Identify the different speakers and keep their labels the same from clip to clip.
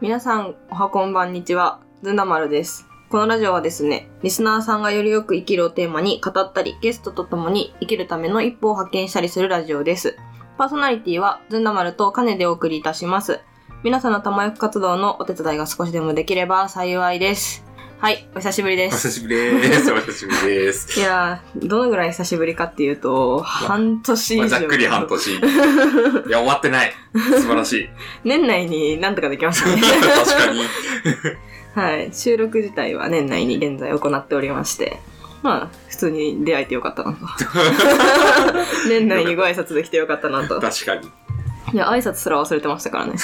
Speaker 1: 皆さん、おはこんばんにちは。ずんだまるです。このラジオはですね、リスナーさんがよりよく生きるをテーマに語ったり、ゲストと共に生きるための一歩を発見したりするラジオです。パーソナリティはずんだまるとカネでお送りいたします。皆さんの玉役活動のお手伝いが少しでもできれば幸いです。はい、お久しぶりです。
Speaker 2: お久しぶりです。お久しぶりです。
Speaker 1: いやー、どのぐらい久しぶりかっていうと、半年以上。
Speaker 2: ざっくり半年。いや、終わってない。素晴らしい。
Speaker 1: 年内になんとかできましたね。
Speaker 2: 確かに。
Speaker 1: はい、収録自体は年内に現在行っておりまして、まあ、普通に出会えてよかったなと。年内にご挨拶できてよかったなと。
Speaker 2: 確かに。
Speaker 1: いや、挨拶すら忘れてましたからね。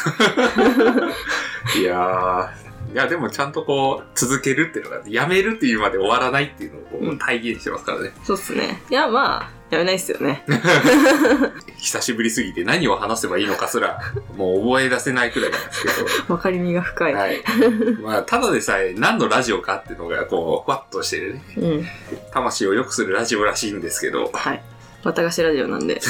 Speaker 2: いやでもちゃんとこう続けるっていうのがやめるっていうまで終わらないっていうのをこう体現してますからね。
Speaker 1: そうっすね。いやまあやめないっすよね。
Speaker 2: 久しぶりすぎて何を話せばいいのかすらもう覚え出せないくらいなんですけど。
Speaker 1: わかりみが深い。
Speaker 2: はい。まあただでさえ何のラジオかっていうのがこうふわっとしてるね。うん。魂を良くするラジオらしいんですけど。
Speaker 1: はい。綿菓子ラジオなんで。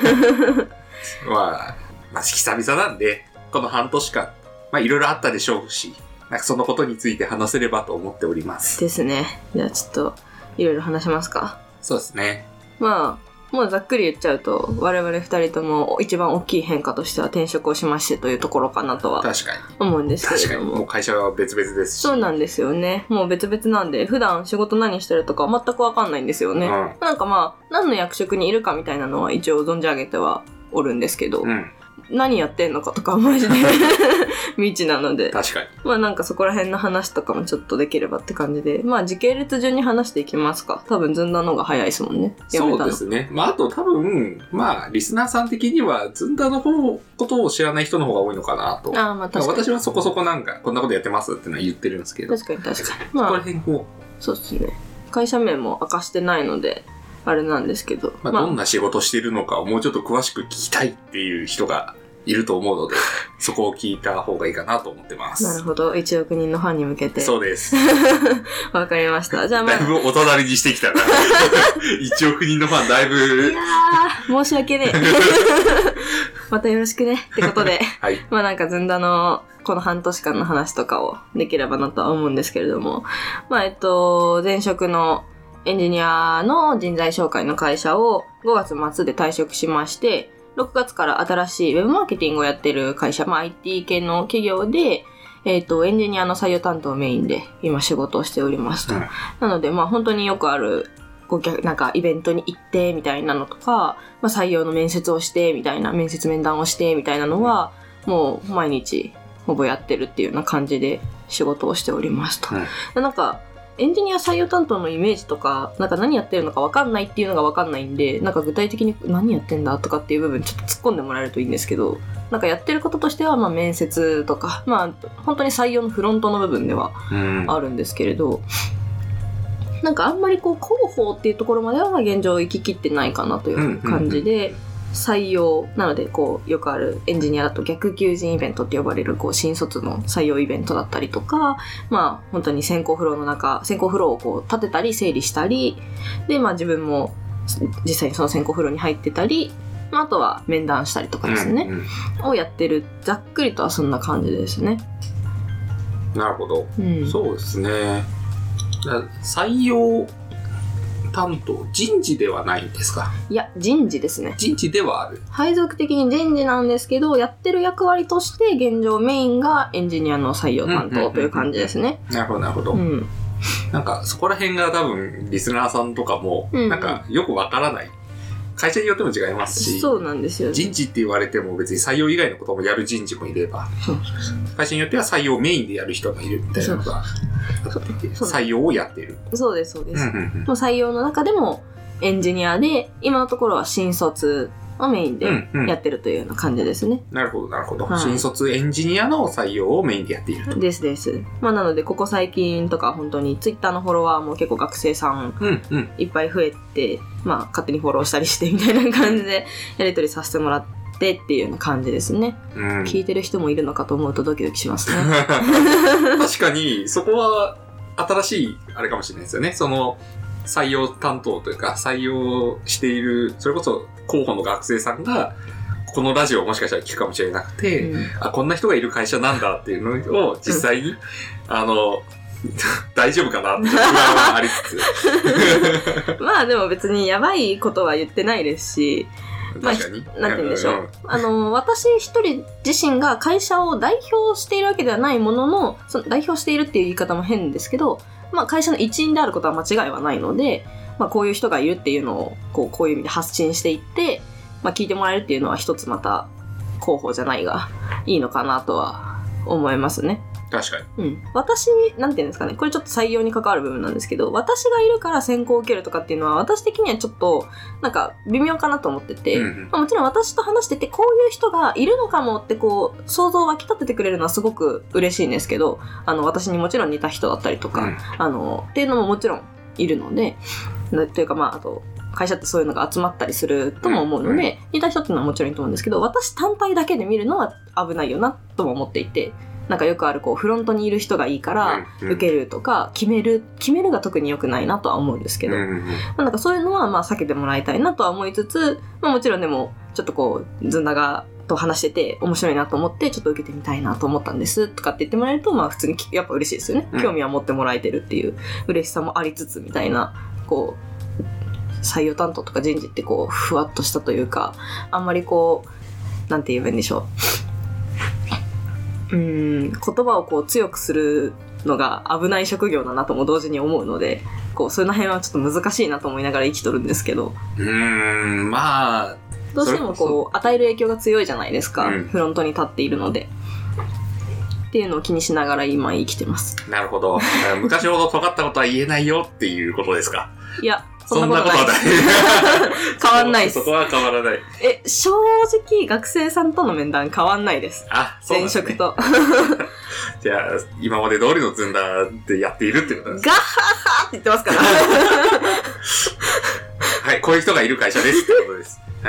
Speaker 2: まあ久々なんでこの半年間まあいろいろあったでしょうし。なんかそのことについて話せればと思っております。
Speaker 1: ですね。じゃあちょっといろいろ話しますか。
Speaker 2: そうですね。
Speaker 1: まあもうざっくり言っちゃうと我々二人とも一番大きい変化としては転職をしましてというところかなとは思うんですけれども。
Speaker 2: 確かに。もう会社は別々ですし。
Speaker 1: そうなんですよね。もう別々なんで普段仕事何してるとか全くわかんないんですよね。なんかまあ何の役職にいるかみたいなのは一応存じ上げてはおるんですけど。何やってんのかとかマジで未知なので。
Speaker 2: 確かに。
Speaker 1: まあなんかそこら辺の話とかもちょっとできればって感じで。まあ時系列順に話していきますか。多分ずんだのが早いですもんね。
Speaker 2: そうですね。まああと多分、まあリスナーさん的にはずんだのことを知らない人の方が多いのかなと。
Speaker 1: ああまあ確かに。
Speaker 2: 私はそこそこなんかこんなことやってますってのは言ってるんですけど。
Speaker 1: 確かに確かに。
Speaker 2: まあ、そこら辺こ
Speaker 1: う。そうですね。会社名も明かしてないので。あれなんですけど。
Speaker 2: まあどんな仕事してるのかをもうちょっと詳しく聞きたいっていう人がいると思うので、そこを聞いた方がいいかなと思ってます。
Speaker 1: なるほど。1億人のファンに向けて。
Speaker 2: そうです。
Speaker 1: わかりました。じゃあまあ。
Speaker 2: だいぶお隣にしてきたな。1億人のファンだいぶ。
Speaker 1: いやー、申し訳ねえ。またよろしくね。ってことで。
Speaker 2: はい。
Speaker 1: まあなんかずんだのこの半年間の話とかをできればなとは思うんですけれども。まあ前職のエンジニアの人材紹介の会社を5月末で退職しまして、6月から新しいウェブマーケティングをやってる会社、まあ IT 系の企業で、エンジニアの採用担当をメインで今仕事をしておりますと。なのでまあ本当によくある、なんかイベントに行ってみたいなのとか、まあ採用の面接をしてみたいな、面接面談をしてみたいなのは、もう毎日ほぼやってるっていうような感じで仕事をしておりますと。なんか、エンジニア採用担当のイメージとか、なんか何やってるのか分かんないっていうのが分かんないんで、なんか具体的に何やってんだとかっていう部分ちょっと突っ込んでもらえるといいんですけど、なんかやってることとしては、まあ面接とか、まあ本当に採用のフロントの部分ではあるんですけれど、なんかあんまりこう広報っていうところまでは現状行ききってないかなという感じで、採用なのでこうよくあるエンジニアだと逆求人イベントって呼ばれるこう新卒の採用イベントだったりとか、まあ本当に選考フローをこう立てたり整理したりで、まあ自分も実際にその選考フローに入ってたり、まあ、あとは面談したりとかですね、をやってる。ざっくりとはそんな感じですね。
Speaker 2: なるほど、そうですね。採用担当、人事ではないんですか？
Speaker 1: いや、人事ですね。
Speaker 2: 人事ではある。
Speaker 1: 配属的に人事なんですけど、やってる役割として現状メインがエンジニアの採用担当という感じですね。
Speaker 2: なるほど、なるほど。なんかそこら辺が多分リスナーさんとかもなんかよくわからない。会社によっても違いますし、
Speaker 1: そうなんですよね。
Speaker 2: 人事って言われても別に採用以外のこともやる人事もいれば、会社によっては採用メインでやる人もいるみたいなのが採用をやっている。
Speaker 1: そうです、そうです。もう採用の中でもエンジニアで、今のところは新卒をメインでやってるというような感じですね。
Speaker 2: なるほど、なるほど。新卒エンジニアの採用をメインでやっていると。
Speaker 1: ですです。まあなので、ここ最近とか本当にツイッターのフォロワーも結構学生さんいっぱい増えて、まあ勝手にフォローしたりしてみたいな感じでやり取りさせてもらってっていうような感じですね。聞いてる人もいるのかと思うとドキドキしますね。
Speaker 2: 確かに、そこは新しいあれかもしれないですよね。その採用担当というか採用している、それこそ候補の学生さんがこのラジオをもしかしたら聞くかもしれなくて、こんな人がいる会社なんだっていうのを実際に、大丈夫かなって不安はありつつ。
Speaker 1: まあでも別にやばいことは言ってないですし、
Speaker 2: 確かに。
Speaker 1: なんて言うんでしょう。私一人自身が会社を代表しているわけではないものの、その代表しているっていう言い方も変ですけど、まあ会社の一員であることは間違いはないので、まあこういう人がいるっていうのをこういう意味で発信していって、まあ聞いてもらえるっていうのは一つまた候補じゃないがいいのかなとは思いますね。
Speaker 2: 確か
Speaker 1: に。私、なんていうんですかね、これちょっと採用に関わる部分なんですけど、私がいるから選考を受けるとかっていうのは、私的にはちょっと、なんか、微妙かなと思ってて、まあ、もちろん私と話してて、こういう人がいるのかもって想像を湧き立ててくれるのはすごく嬉しいんですけど、私にもちろん似た人だったりとか、っていうのももちろんいるので、というかまあ、あと、会社ってそういうのが集まったりするとも思うので、似た人っていうのはもちろんいいと思うんですけど、私単体だけで見るのは危ないよなとも思っていて、なんかよくあるフロントにいる人がいいから受けるとか決めるが特に良くないなとは思うんですけど、なんかそういうのはまあ避けてもらいたいなとは思いつつ、まあもちろんでもちょっとずんだがと話してて面白いなと思ってちょっと受けてみたいなと思ったんですとかって言ってもらえると、まあ普通にやっぱ嬉しいですよね。興味は持ってもらえてるっていう嬉しさもありつつみたいな、採用担当とか人事ってふわっとしたというか、あんまりなんて言えばいいんでしょう。言葉を強くするのが危ない職業だなとも同時に思うので、その辺はちょっと難しいなと思いながら生きとるんですけど。
Speaker 2: まあ。
Speaker 1: どうしても与える影響が強いじゃないですか。フロントに立っているので。っていうのを気にしながら今生きてます。
Speaker 2: なるほど。昔ほど尖ったことは言えないよっていうことですか。
Speaker 1: いや、そんなことはない。変わんないです。
Speaker 2: そこは変わらない。
Speaker 1: 正直学生さんとの面談変わんないです。
Speaker 2: そうなんですね。
Speaker 1: 前職と。
Speaker 2: じゃあ、今まで通りのずんだでやっているってことですか。
Speaker 1: ガッハッって言ってますから。
Speaker 2: はい、こういう人がいる会社ですってことです。はい、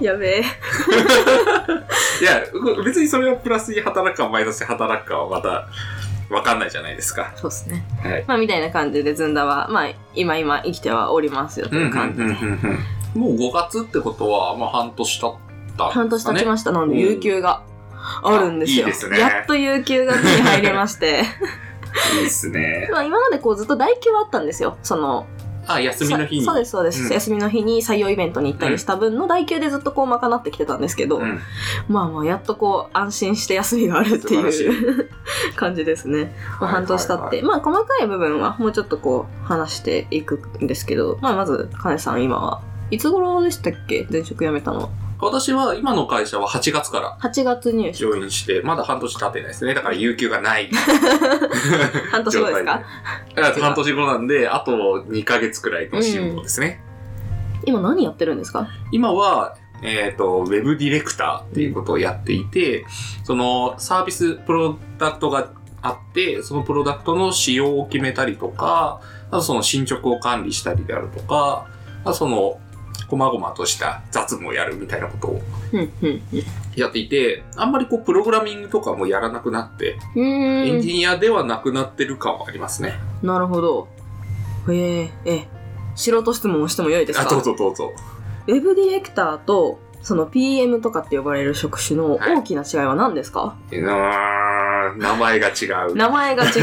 Speaker 1: やべえ。
Speaker 2: いや、別にそれはプラスに働くかマイナスに働くかはまた、わかんないじゃないですか。
Speaker 1: そうですね。
Speaker 2: はい。
Speaker 1: まあ、みたいな感じでずんだは、まあ、今生きてはおりますよという感じで。
Speaker 2: もう5月ってことは、まあ、半年経ったんですかね。
Speaker 1: 半年経ちました。なので、有給があるんですよ。
Speaker 2: いいですね。
Speaker 1: やっと有給が手に入りまして。
Speaker 2: いいですね。
Speaker 1: まあ、今までずっと代給はあったんですよ。
Speaker 2: 休みの日に。
Speaker 1: そうです、そうです、休みの日に採用イベントに行ったりした分の代給でずっと賄ってきてたんですけど、まあまあ、やっと安心して休みがあるっていう感じですね。まあ、半年経って。まあ、細かい部分はもうちょっと話していくんですけど、まあ、まず、かねさん今は、いつ頃でしたっけ？前職辞めたの。
Speaker 2: 私は今の会社は8月から
Speaker 1: 8月入
Speaker 2: 社ジョインして、まだ半年経ってないですね。だから有給がない
Speaker 1: 半年後ですか？
Speaker 2: 半年後なんで、あと2ヶ月くらいの辛抱ですね。
Speaker 1: 今何やってるんですか？
Speaker 2: 今は、ウェブディレクターっていうことをやっていて、そのサービスプロダクトがあって、そのプロダクトの仕様を決めたりとか、あとその進捗を管理したりであるとか、あとその細々とした雑務をやるみたいなことをやっていて、あんまりプログラミングとかもやらなくなって、エンジニアではなくなってる感はありますね。
Speaker 1: なるほど。素人質問をしても良いですか？
Speaker 2: どうぞどうぞ。
Speaker 1: ウェブディレクターとその PM とかって呼ばれる職種の大きな違いは何ですか？
Speaker 2: 名前が違う。
Speaker 1: 名前が違う。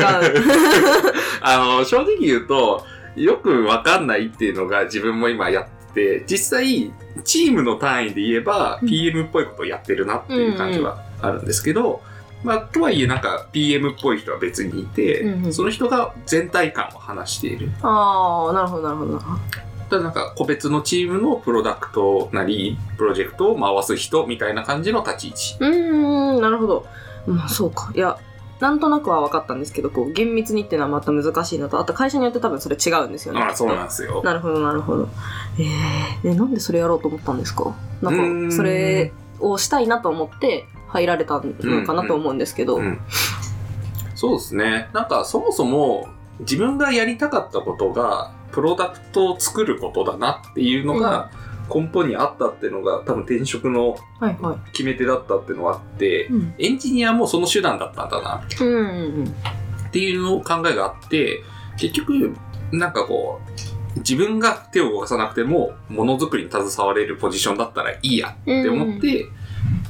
Speaker 2: 正直言うと、よくわかんないっていうのが自分も今やって実際、チームの単位で言えば、PM っぽいことをやってるなっていう感じはあるんですけど、まあ、とはいえPM っぽい人は別にいて、その人が全体感を話している。
Speaker 1: ああ、なるほど、なるほど。
Speaker 2: ただ個別のチームのプロダクトなり、プロジェクトを回す人みたいな感じの立ち位置。
Speaker 1: なるほど。まあ、そうか。いや、なんとなくは分かったんですけど、厳密にっていうのはまた難しいのと、あと会社によって多分それ違うんですよね。
Speaker 2: そうなんですよ。
Speaker 1: なるほど、なるほど。なんでそれやろうと思ったんですか？なんか、それをしたいなと思って入られたのかなと思うんですけど。
Speaker 2: そうですね。そもそも自分がやりたかったことが、プロダクトを作ることだなっていうのが、根本にあったっていうのが多分転職の決め手だったっていうのがあって、エンジニアもその手段だったんだなっていうのを考えがあって、結局自分が手を動かさなくてもものづくりに携われるポジションだったらいいやって思って、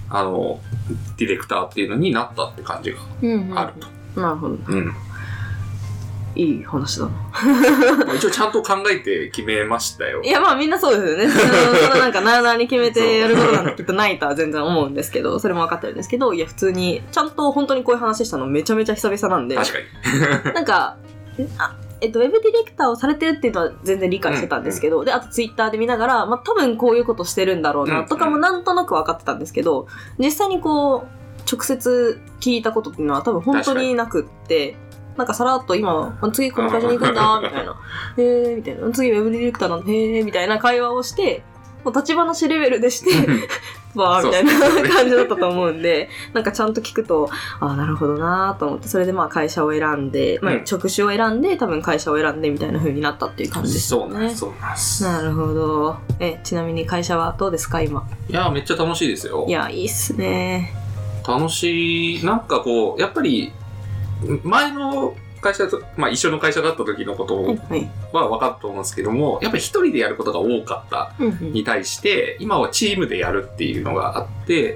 Speaker 2: ディレクターっていうのになったって感じがあると。
Speaker 1: なるほど。いい話だな。
Speaker 2: 一応ちゃんと考えて決めましたよ。
Speaker 1: いや、まあみんなそうですよね。そのなんかなあなあに決めてやることなんてきっとないとは全然思うんですけど、それも分かってるんですけど、いや普通に、ちゃんと本当にこういう話したのめちゃめちゃ久々なんで。
Speaker 2: 確かに。
Speaker 1: なんか、ウェブディレクターをされてるっていうのは全然理解してたんですけど、で、あとツイッターで見ながら、まあ多分こういうことしてるんだろうなとかもなんとなく分かってたんですけど、実際にこう、直接聞いたことっていうのは多分本当になくって、なんかさらっと今、次この会社に行くんだ、みたいな。へー、みたいな。次ウェブディレクターなんだ、へー、みたいな会話をして、もう立ち話レベルでして、わー、みたいな感じだったと思うんで、なんかちゃんと聞くと、ああ、なるほどなーと思って、それでまあ会社を選んで、まあ職種を選んで、多分会社を選んでみたいな風になったっていう感じですね。
Speaker 2: そうなんです。
Speaker 1: なるほど。ちなみに会社はどうですか、今。
Speaker 2: いや、めっちゃ楽しいですよ。
Speaker 1: いや、いいっすね。
Speaker 2: 楽しい、なんかこう、やっぱり、前の会社と、まあ一緒の会社だった時のことは分かったと思うんですけども、やっぱり一人でやることが多かったに対して、今はチームでやるっていうのがあって、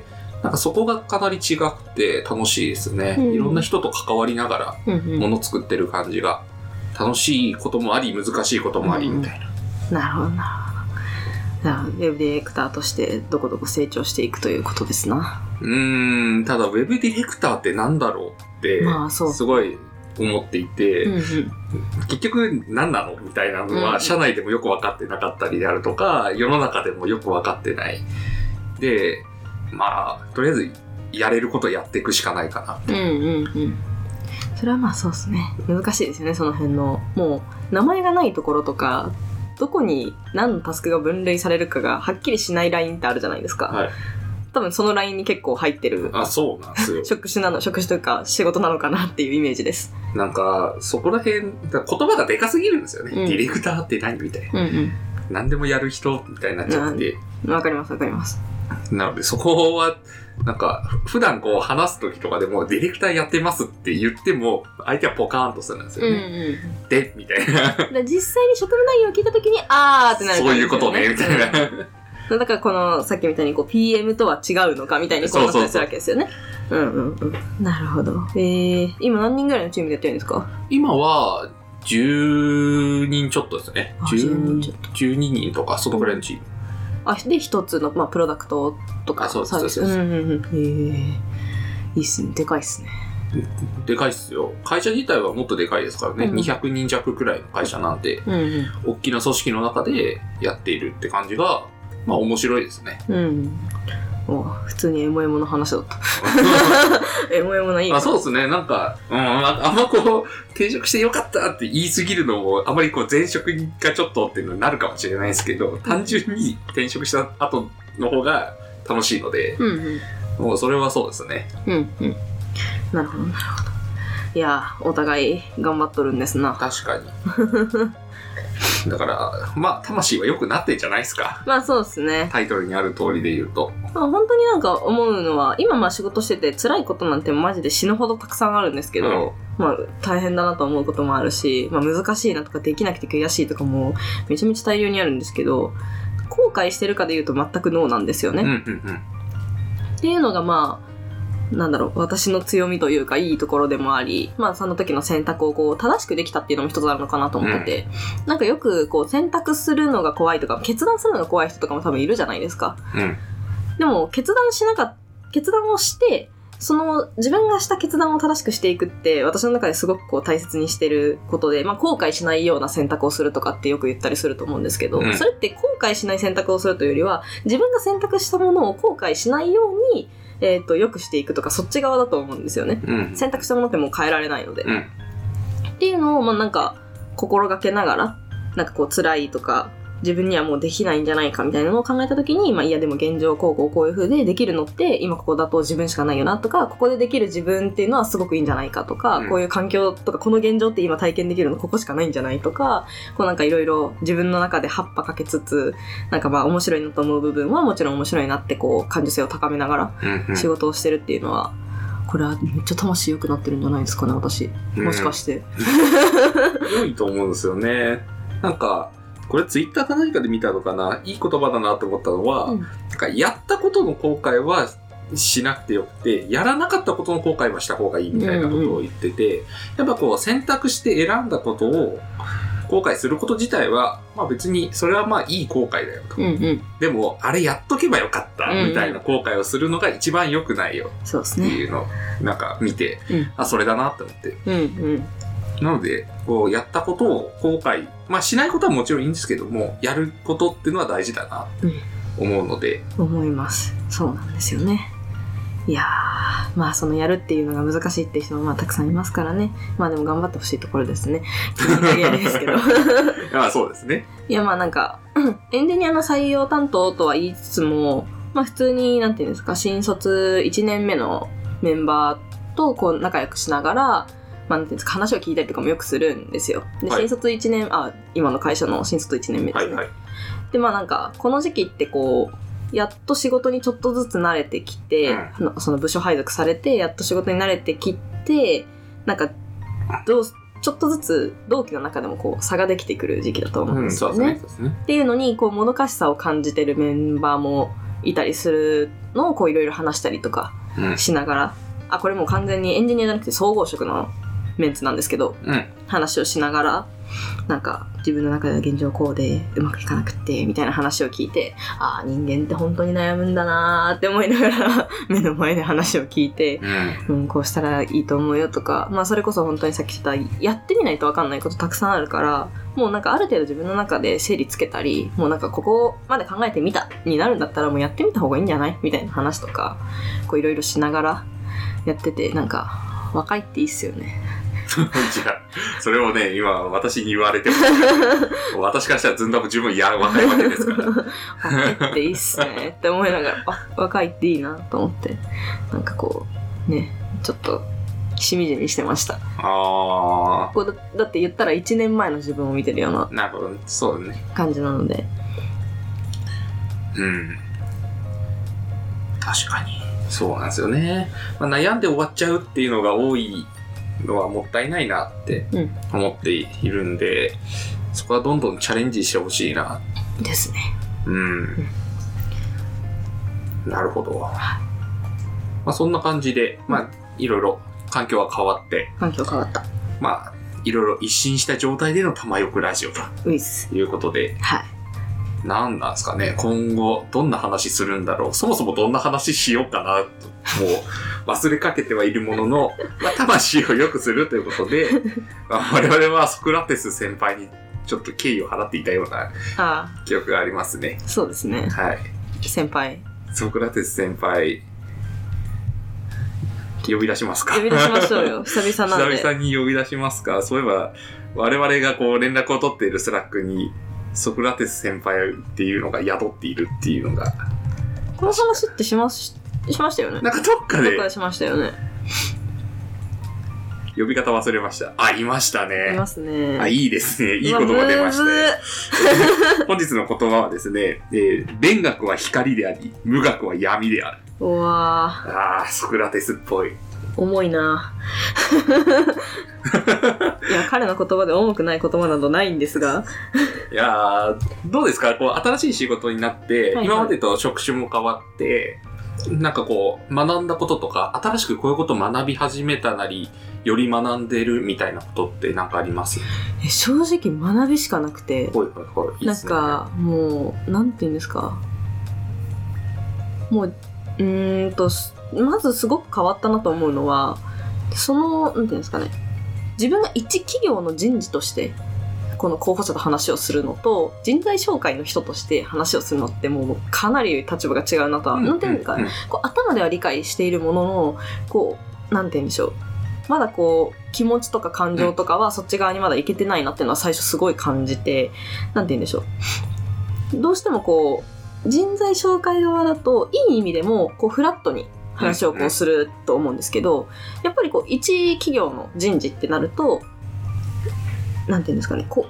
Speaker 2: なんかそこがかなり違くて楽しいですね。いろんな人と関わりながら物作ってる感じが、楽しいこともあり、難しいこともありみたい
Speaker 1: な。なるほど、なるほど。じゃあ、ウェブディレクターとしてどこどこ成長していくということですな。
Speaker 2: ただウェブディレクターってなんだろうって、すごい思っていて、結局何なのみたいなのは、社内でもよく分かってなかったりであるとか、世の中でもよく分かってない。で、まあ、とりあえずやれることやっていくしかないかなって。
Speaker 1: それはまあそうですね。難しいですよね、その辺の。もう、名前がないところとか、どこに何のタスクが分類されるかがはっきりしないラインってあるじゃないですか。はい。多分そのラインに結構入ってる。
Speaker 2: あ、そうなんですよ。
Speaker 1: 職種というか仕事なのかなっていうイメージです。
Speaker 2: なんか、そこら辺、言葉がでかすぎるんですよね。ディレクターって何みたいな。何でもやる人みたいになっちゃって。
Speaker 1: わかります、わかります。
Speaker 2: なので、そこは、なんか、普段こう話すときとかでも、ディレクターやってますって言っても、相手はポカーンとするんですよね。で、みたいな。
Speaker 1: 実際に職務内容を聞いたときに、あーってなる、ね。
Speaker 2: そういうことね、みたいな。
Speaker 1: だからこの、さっきみたいにこう PM とは違うのかみたいにこうなったりするわけですよね。なるほど。今何人ぐらいのチームでやってるんですか？
Speaker 2: 今は、10人ちょっとですね。12人とか、そのぐらいのチーム。
Speaker 1: で、一つの、まあ、プロダクトとか
Speaker 2: サービス。
Speaker 1: いいっすね。でかいっすね。
Speaker 2: でかいっすよ。会社自体はもっとでかいですからね。200人弱くらいの会社なんで、大きな組織の中でやっているって感じが、まあ面白いですね。
Speaker 1: 普通にエモエモの話だった。エモエモないい。
Speaker 2: そうですね。なんか、あんまこう、転職してよかったって言い過ぎるのも、あまりこう前職がちょっとっていうのになるかもしれないですけど、単純に転職した後の方が楽しいので、もうそれはそうですね。
Speaker 1: なるほど、なるほど。いや、お互い頑張っとるんですな。
Speaker 2: 確かに。だから、まあ、魂は良くなってんじゃないですか。
Speaker 1: まあそうですね。
Speaker 2: タイトルにある通りで言うと。
Speaker 1: 本当になんか思うのは、今まあ仕事してて辛いことなんてマジで死ぬほどたくさんあるんですけど、まあ大変だなと思うこともあるし、まあ難しいなとかできなくて悔しいとかもめちゃめちゃ大量にあるんですけど、後悔してるかで言うと全くノーなんですよね。っていうのがまあ、なんだろう、私の強みというかいいところでもあり、まあその時の選択をこう正しくできたっていうのも一つあるのかなと思ってて、なんかよくこう選択するのが怖いとか決断するのが怖い人とかも多分いるじゃないですか。でも決断をして、その自分がした決断を正しくしていくって私の中ですごくこう大切にしてることで、まあ後悔しないような選択をするとかってよく言ったりすると思うんですけど、それって後悔しない選択をするというよりは自分が選択したものを後悔しないように良くしていくとか、そっち側だと思うんですよね。選択したものってもう変えられないので。っていうのを、まあなんか、心がけながら、なんかこう辛いとか、自分にはもうできないんじゃないかみたいなのを考えたときに、まあいやでも現状こういう風でできるのって、今ここだと自分しかないよなとか、ここでできる自分っていうのはすごくいいんじゃないかとか、こういう環境とか、この現状って今体験できるのここしかないんじゃないとか、こうなんかいろいろ自分の中で葉っぱかけつつ、なんかまあ面白いなと思う部分はもちろん面白いなってこう感受性を高めながら仕事をしてるっていうのは、これはめっちゃ魂良くなってるんじゃないですかね、私。もしかして。
Speaker 2: 良いと思うんですよね。なんか、これツイッターか何かで見たのかな、いい言葉だなと思ったのは、なんかやったことの後悔はしなくてよくて、やらなかったことの後悔はした方がいいみたいなことを言ってて、やっぱこう選択して選んだことを後悔すること自体は、まあ別にそれはまあいい後悔だよと。でも、あれやっとけばよかったみたいな後悔をするのが一番良くないよっていうのをなんか見て、あ、それだなって思って。なので、こうやったことを後悔、まあしないことはもちろんいいんですけども、やることっていうのは大事だなって思うので。
Speaker 1: 思います。そうなんですよね。いやー、まあそのやるっていうのが難しいっていう人もまあたくさんいますからね。まあでも頑張ってほしいところですね。限りですけど。
Speaker 2: まあそうですね。
Speaker 1: いやまあなんか、エンジニアの採用担当とは言いつつも、まあ普通になんていうんですか、新卒1年目のメンバーとこう仲良くしながら、まあなんていうんですか、話を聞いたりとかもよくするんですよ。で、新卒1年、今の会社の新卒1年目ですね。で、まあなんか、この時期ってこう、やっと仕事にちょっとずつ慣れてきて、その部署配属されて、やっと仕事に慣れてきて、なんか、ちょっとずつ同期の中でもこう差ができてくる時期だと思うんですよね。っていうのに、こう、もどかしさを感じてるメンバーもいたりするのをこういろいろ話したりとかしながら、これもう完全にエンジニアじゃなくて総合職のメンツなんですけど、話をしながら、なんか自分の中では現状こうでうまくいかなくってみたいな話を聞いて、人間って本当に悩むんだなーって思いながら目の前で話を聞いて、こうしたらいいと思うよとか、まあそれこそ本当にさっき言ったやってみないと分かんないことたくさんあるから、もうなんかある程度自分の中で整理つけたり、もうなんかここまで考えてみたになるんだったらもうやってみた方がいいんじゃないみたいな話とか、こういろいろしながらやってて、なんか若いっていいっすよね。
Speaker 2: じゃあ、それをね、今私に言われても、私からしたらずんだも十分若いわけですから。
Speaker 1: 若いっていいっすねって思いながら、若いっていいなと思って、なんかこう、ね、ちょっと、しみじみしてました。だって言ったら1年前の自分を見てるような。
Speaker 2: なるほど、そうだね。
Speaker 1: 感じなので。
Speaker 2: 確かに。そうなんですよね。まあ、悩んで終わっちゃうっていうのが多いのはもったいないなって思っているんで、そこはどんどんチャレンジしてほしいな。
Speaker 1: ですね。
Speaker 2: なるほど。まあそんな感じで、まあいろいろ環境は変わって。
Speaker 1: 環境変わった。
Speaker 2: まあいろいろ一新した状態での玉よくラジオということで。
Speaker 1: はい。
Speaker 2: なんなんですかね、今後どんな話するんだろう。そもそもどんな話しようかなと、もう忘れかけてはいるものの、まあ、魂を良くするということで、我々はソクラテス先輩にちょっと敬意を払っていたような記憶がありますね。
Speaker 1: そうですね。
Speaker 2: はい。
Speaker 1: 先輩。
Speaker 2: ソクラテス先輩、呼び出しますか？
Speaker 1: 呼び出しましょうよ。久々なんで。
Speaker 2: 久々に呼び出しますか？そういえば、我々がこう連絡を取っているスラックに、ソクラテス先輩っていうのが宿っているっていうのが。
Speaker 1: この話ってしましたよね。
Speaker 2: なんかどっかで
Speaker 1: しましたよね。
Speaker 2: 呼び方忘れました。いましたね。
Speaker 1: いますね。
Speaker 2: いいですね。いい言葉出ました。本日の言葉はですね、勉学は光であり、無学は闇である。
Speaker 1: うわ
Speaker 2: ソクラテスっぽい。
Speaker 1: 重いな。いや、彼の言葉で重くない言葉などないんですが。
Speaker 2: いやどうですか、こう新しい仕事になって、今までと職種も変わって、なんかこう学んだこととか、新しくこういうことを学び始めたなり、より学んでるみたいなことってなんかあります？
Speaker 1: 正直学びしかなくて、なんかもうなんていうんですか、もうまずすごく変わったなと思うのは、なんていうんですかね、自分が一企業の人事としてこの候補者と話をするのと、人材紹介の人として話をするのってもうかなり立場が違うなとは、なんていうんですかね、こう頭では理解しているものの、こうなんていうんでしょう、まだこう気持ちとか感情とかはそっち側にまだいけてないなっていうのは最初すごい感じて、なんて言うんでしょう、どうしてもこう人材紹介側だといい意味でもこうフラットに話をこうすると思うんですけど、やっぱりこう一企業の人事ってなると、なんて言うんですかね、こ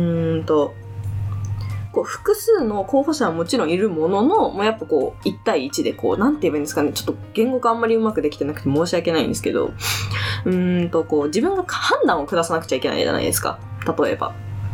Speaker 1: う複数の候補者はもちろんいるものの、もうやっぱこう1対1でこうなんて言えばいいんですかね、ちょっと言語化あんまりうまくできてなくて申し訳ないんですけど、こう自分が判断を下さなくちゃいけないじゃないですか。例えば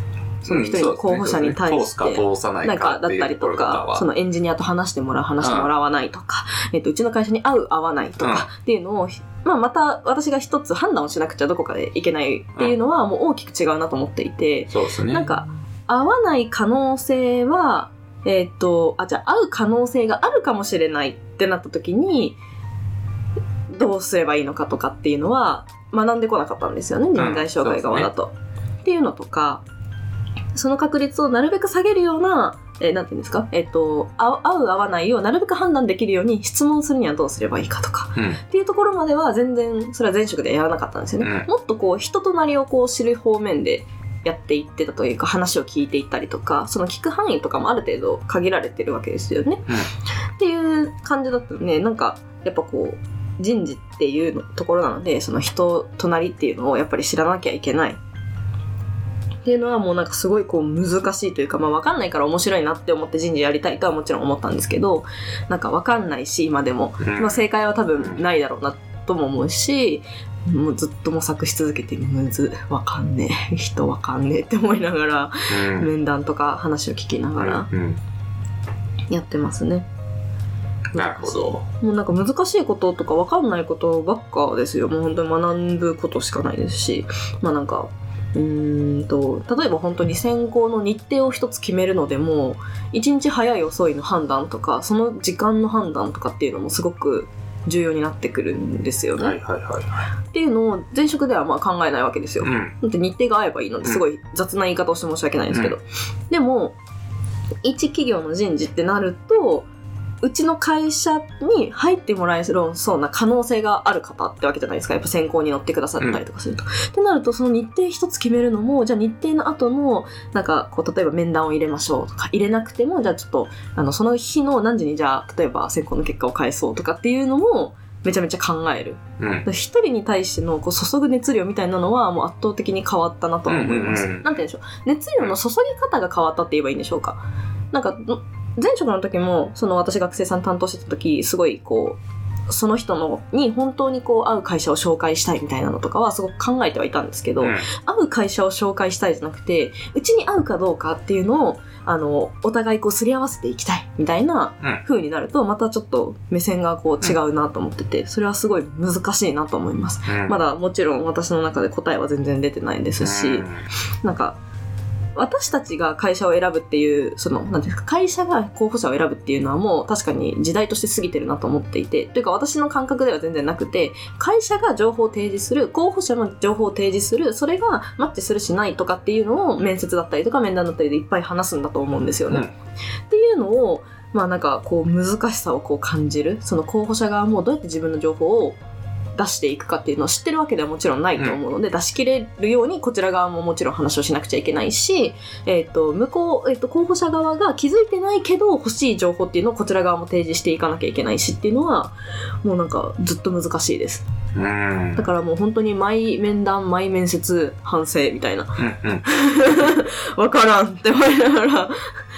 Speaker 1: その一人の候補者に対して、
Speaker 2: 通すか通さないか
Speaker 1: なんかだったりとか、そのエンジニアと話してもらう、話してもらわないとか、うちの会社に合う合わないとかっていうのを、また私が一つ判断をしなくちゃどこかでいけないっていうのはもう大きく違うなと思っていて、
Speaker 2: そうですね。
Speaker 1: なんか合わない可能性は、じゃあ合う可能性があるかもしれないってなった時に、どうすればいいのかとかっていうのは学んでこなかったんですよね、人材紹介側だと。っていうのとか、その確率をなるべく下げるような、なんていうんですか、合う合わないをなるべく判断できるように質問するにはどうすればいいかとか、っていうところまでは全然それは前職でやらなかったんですよね。もっとこう人となりをこう知る方面でやっていってたというか、話を聞いていったりとか、その聞く範囲とかもある程度限られてるわけですよね。っていう感じだとね、なんかやっぱこう人事っていうところなので、その人となりっていうのをやっぱり知らなきゃいけないっていうのはもうなんかすごいこう難しいというか、分かんないから面白いなって思って人事やりたいとはもちろん思ったんですけど、なんか分かんないし今でも、正解は多分ないだろうなとも思うし、もうずっと模索し続けてわかんねえ人わかんねえって思いながら、面談とか話を聞きながらやってますね。
Speaker 2: なるほど。
Speaker 1: もうなんか難しいこととかわかんないことばっかですよ。もう本当に学ぶことしかないですし、なんか例えば本当に選考の日程を一つ決めるのでも、一日早い遅いの判断とか、その時間の判断とかっていうのもすごく重要になってくるんですよね。っていうのを前職では考えないわけですよ。だって日程が合えばいいので、すごい雑な言い方をして申し訳ないんですけど、でも一企業の人事ってなると、うちの会社に入ってもらえそうな可能性がある方ってわけじゃないですか。やっぱ選考に乗ってくださったりとかすると。ってなると、その日程一つ決めるのも、じゃあ日程の後の、なんかこう、例えば面談を入れましょうとか、入れなくても、じゃあちょっと、その日の何時にじゃあ、例えば選考の結果を返そうとかっていうのも、めちゃめちゃ考える。一人に対してのこう注ぐ熱量みたいなのはもう圧倒的に変わったなとは思います。なんて言うんでしょう。熱量の注ぎ方が変わったって言えばいいんでしょうか。なんか、前職の時も、私学生さん担当してた時、すごいこう、その人に本当にこう合う会社を紹介したいみたいなのとかはすごく考えてはいたんですけど、合う会社を紹介したいじゃなくて、うちに合うかどうかっていうのを、お互いこうすり合わせていきたいみたいな風になると、またちょっと目線がこう違うなと思ってて、それはすごい難しいなと思います。まだもちろん私の中で答えは全然出てないですし、なんか、私たちが会社を選ぶっていう、なんていうんですか、会社が候補者を選ぶっていうのはもう確かに時代として過ぎてるなと思っていて、というか私の感覚では全然なくて、会社が情報を提示する、候補者の情報を提示する、それがマッチするしないとかっていうのを面接だったりとか面談だったりでいっぱい話すんだと思うんですよね。っていうのを、なんかこう難しさをこう感じる、その候補者側もどうやって自分の情報を出していくかっていうのを知ってるわけではもちろんないと思うので、出し切れるようにこちら側ももちろん話をしなくちゃいけないし、向こう、候補者側が気づいてないけど欲しい情報っていうのをこちら側も提示していかなきゃいけないしっていうのは、もうなんかずっと難しいです。だからもう本当に毎面談、毎面接、反省みたいな。わからんって思いながら、